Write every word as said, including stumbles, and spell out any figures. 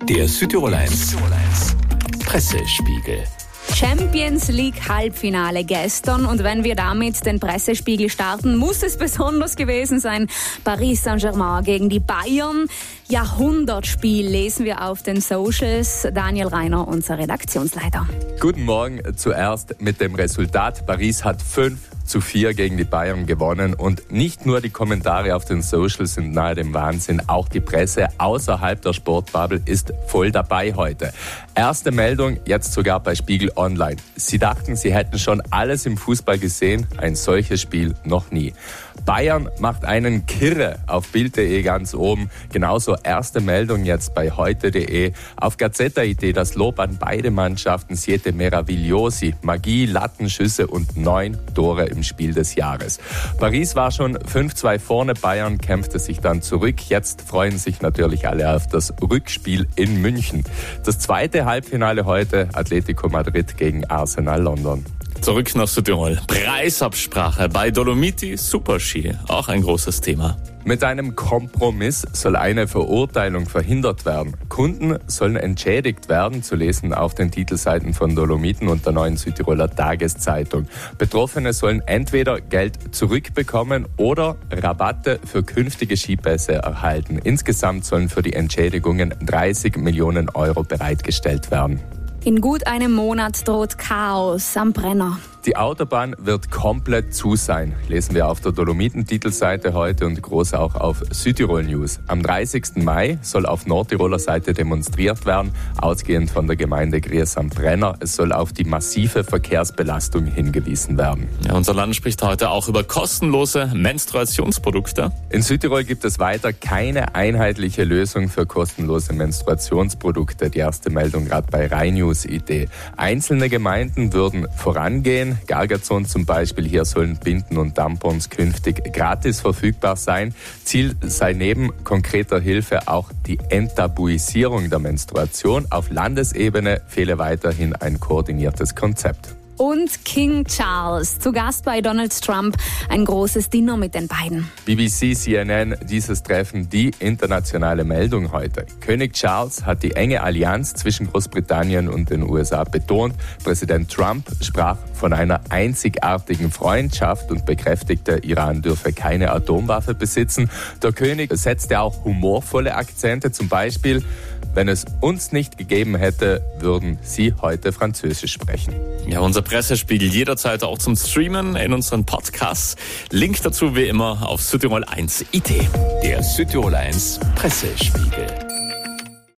Der Südtirol eins Pressespiegel. Champions League Halbfinale gestern, und wenn wir damit den Pressespiegel starten, muss es besonders gewesen sein. Paris Saint-Germain gegen die Bayern. Jahrhundertspiel lesen wir auf den Socials. Daniel Reiner, unser Redaktionsleiter. Guten Morgen. Zuerst mit dem Resultat. Paris hat fünf zu vier gegen die Bayern gewonnen, und nicht nur die Kommentare auf den Socials sind nahe dem Wahnsinn, auch die Presse außerhalb der Sportbubble ist voll dabei heute. Erste Meldung jetzt sogar bei Spiegel Online. Sie dachten, sie hätten schon alles im Fußball gesehen, ein solches Spiel noch nie. Bayern macht einen Kirre auf Bild punkt de ganz oben. Genauso erste Meldung jetzt bei heute punkt de. Auf Gazzetta punkt it das Lob an beide Mannschaften. Siete meravigliosi, Magie, Lattenschüsse und neun Tore im Spiel des Jahres. Paris war schon fünf zwei vorne, Bayern kämpfte sich dann zurück. Jetzt freuen sich natürlich alle auf das Rückspiel in München. Das zweite Halbfinale heute, Atletico Madrid gegen Arsenal London. Zurück nach Südtirol. Preisabsprache bei Dolomiti Superski, auch ein großes Thema. Mit einem Kompromiss soll eine Verurteilung verhindert werden. Kunden sollen entschädigt werden, zu lesen auf den Titelseiten von Dolomiten und der Neuen Südtiroler Tageszeitung. Betroffene sollen entweder Geld zurückbekommen oder Rabatte für künftige Skipässe erhalten. Insgesamt sollen für die Entschädigungen dreißig Millionen Euro bereitgestellt werden. In gut einem Monat droht Chaos am Brenner. Die Autobahn wird komplett zu sein, lesen wir auf der Dolomiten-Titelseite heute und groß auch auf Südtirol News. Am dreißigsten Mai soll auf Nordtiroler Seite demonstriert werden, ausgehend von der Gemeinde Gries am Brenner. Es soll auf die massive Verkehrsbelastung hingewiesen werden. Ja, unser Land spricht heute auch über kostenlose Menstruationsprodukte. In Südtirol gibt es weiter keine einheitliche Lösung für kostenlose Menstruationsprodukte. Die erste Meldung gerade bei rheinnews punkt it. Einzelne Gemeinden würden vorangehen. Gargazon zum Beispiel, hier sollen Binden und Tampons künftig gratis verfügbar sein. Ziel sei neben konkreter Hilfe auch die Enttabuisierung der Menstruation. Auf Landesebene fehle weiterhin ein koordiniertes Konzept. Und King Charles, zu Gast bei Donald Trump, ein großes Dinner mit den beiden. B B C, C N N, dieses Treffen, die internationale Meldung heute. König Charles hat die enge Allianz zwischen Großbritannien und den U S A betont. Präsident Trump sprach von einer einzigartigen Freundschaft und bekräftigte, Iran dürfe keine Atomwaffe besitzen. Der König setzte auch humorvolle Akzente, zum Beispiel: Wenn es uns nicht gegeben hätte, würden Sie heute Französisch sprechen. Ja, unser Pressespiegel jederzeit auch zum Streamen in unseren Podcasts. Link dazu wie immer auf Südtirol eins punkt it. Der Südtirol eins Pressespiegel.